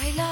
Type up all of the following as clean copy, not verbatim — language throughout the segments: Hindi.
हैला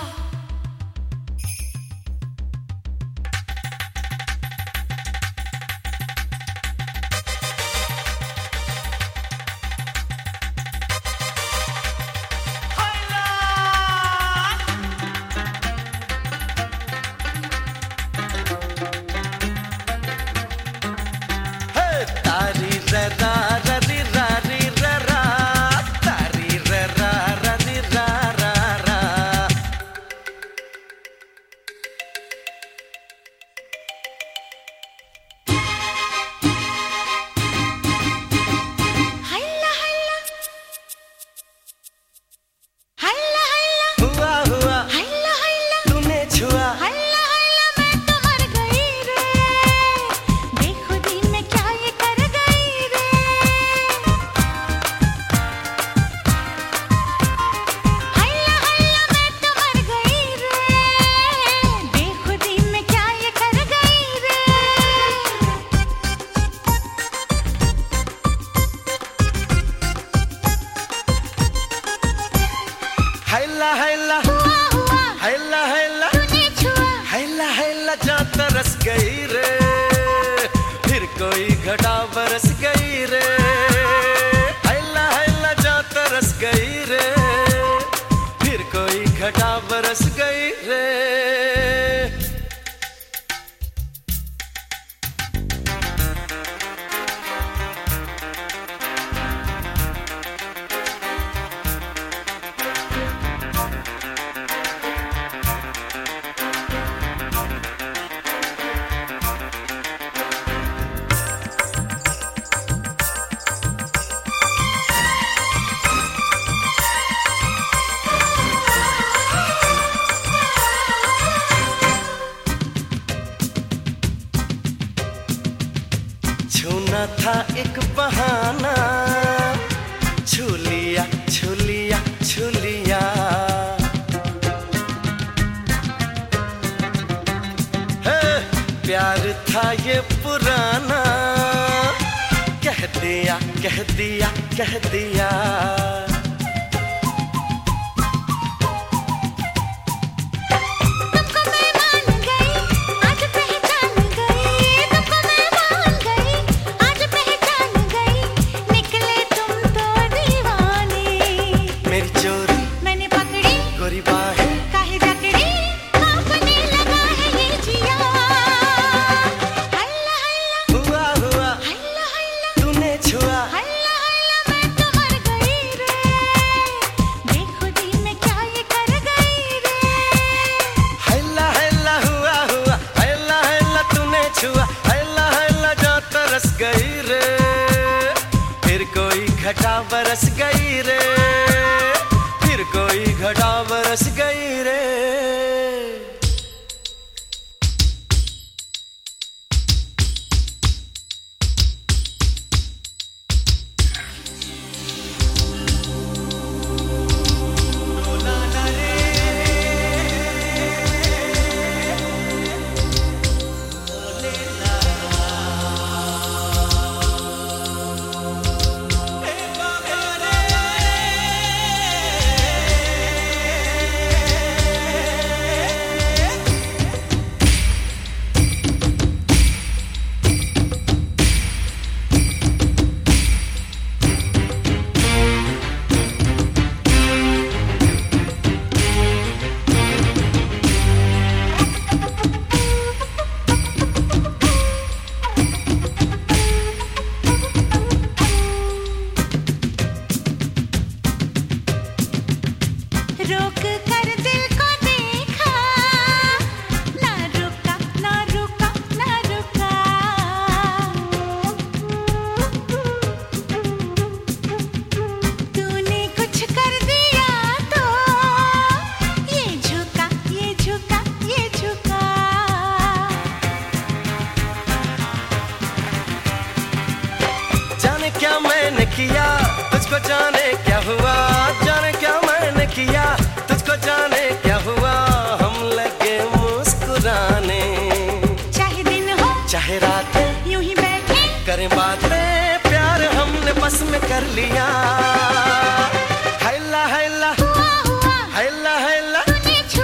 हैला हैला हैला हैला हैला जा तरस गई रे, फिर कोई घटा बरस गई रे। हैला हैला जा तरस गई रे, फिर कोई घटा बरस गई रे। छूना था एक बहाना, छू लिया छू लिया छू लिया। प्यार था ये पुराना, कह दिया कह दिया कह दिया। हैला हैला जा तरस गई रे, फिर कोई घटा बरस गई रे, फिर कोई घटा बरस गई रे। रोक कर दिल को देखा, ना रुका ना रुका ना रुका। तूने कुछ कर दिया तो ये झुका ये झुका ये झुका। जाने क्या मैंने किया तुझको, जाने क्या हुआ, जाने क्या मैंने किया तुझको, जाने क्या हुआ। हम लगे मुस्कुराने, चाहे दिन हो चाहे रातें यूं ही बैठे करें बातें, प्यार हमने बस में कर लिया। हैला हैला हुआ हुआ हैला हैला तूने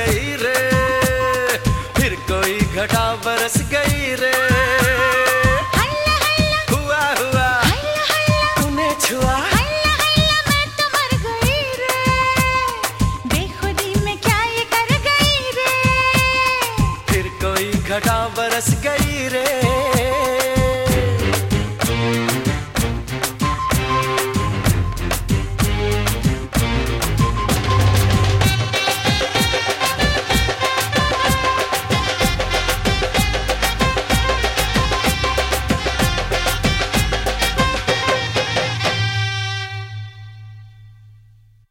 गई रे, फिर कोई घटा बरस गई रे। हल्ला हल्ला हुआ हुआ हल्ला हल्ला तूने छुआ, हल्ला हल्ला मैं तो मर गई रे, बेखुदी में क्या ये कर गई रे, फिर कोई घटा बरस गई रे।